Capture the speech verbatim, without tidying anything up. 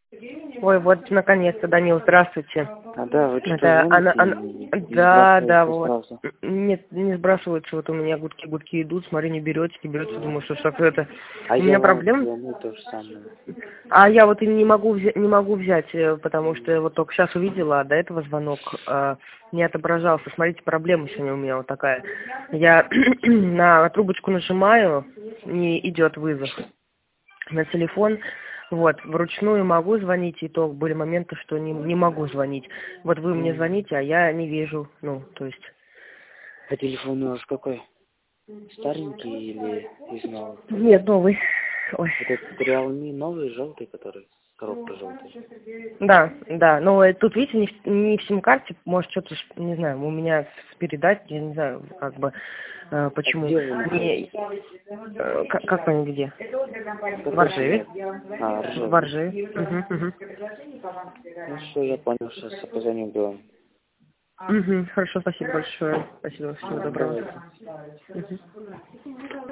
Ой, вот наконец-то, Данил, здравствуйте. А, да, вы что-то Это она, звоните она, и, и да, да, сбрасываете вот. сразу. Нет, не сбрасывается, вот у меня гудки-гудки идут, смотри, не берете, не берете, думаю, что что это. А У я меня вам проблем. звоню то же самое. А я вот и не могу взять, не могу взять, э, потому что я вот только сейчас увидела, а до этого звонок э, не отображался. Смотрите, проблема сегодня у меня вот такая. Я на трубочку нажимаю, не идет вызов на телефон. Вот, вручную могу звонить, и то были моменты, что не, не могу звонить. Вот вы мне М. звоните, а я не вижу, ну, то есть... А телефон у вас какой? Старенький или из новых? Нет, новый. Ой. Это Realme новый, желтый, который коробка желтая. Да, да, но э, тут, видите, не, в- не в сим-карте, может, что-то, ш- не знаю, у меня с передать, я не знаю, как бы, э, А почему. где вы Не, находитесь? э, как, как понять, где? В В какой Оржеве. стране? А, В Ржев, да? Оржеве. Угу, угу. Ну все, я понял, сейчас я позвоню было. Угу, хорошо, спасибо большое. Спасибо, всего доброго. Давайте. Мгм.